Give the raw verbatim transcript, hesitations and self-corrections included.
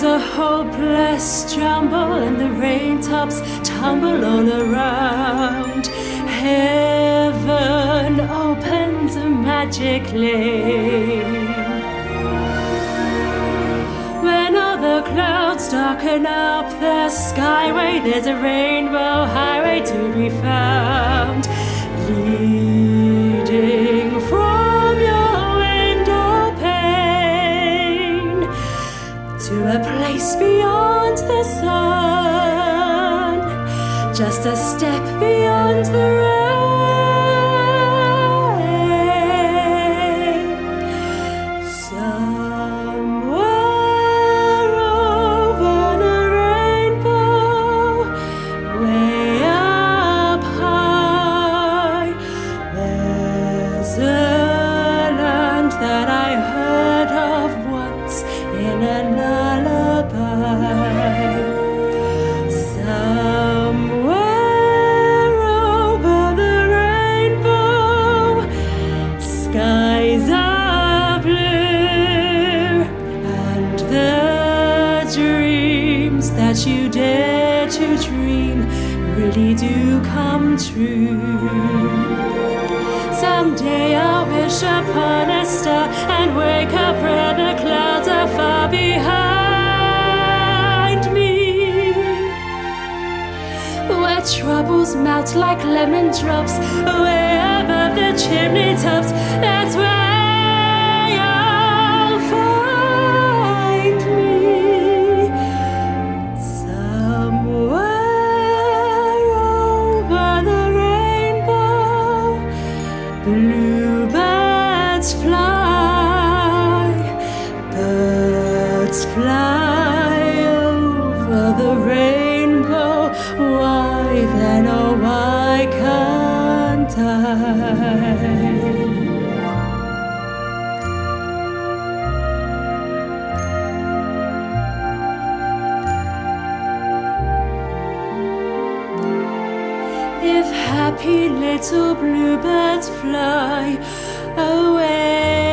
a hopeless jumble, and the raintops tumble all around. Heaven opens magically. When all the clouds darken up the skyway, there's a rainbow highway to be found, leading from your window pane to a place beyond the sun, just a step beyond the rain. Somewhere over the rainbow, way up high, there's a land that I heard of once in a lullaby. Somewhere over the rainbow, skies are blue, and the dreams that you dare to dream really do come true. Someday I'll wish upon a star and wake up where the clouds are far behind me, where troubles melt like lemon drops, way above the chimney tops. That's where you'll find me. Somewhere over the rainbow, bluebirds fly, birds fly over the rainbow. Why then, oh why can't I? If happy little bluebirds fly away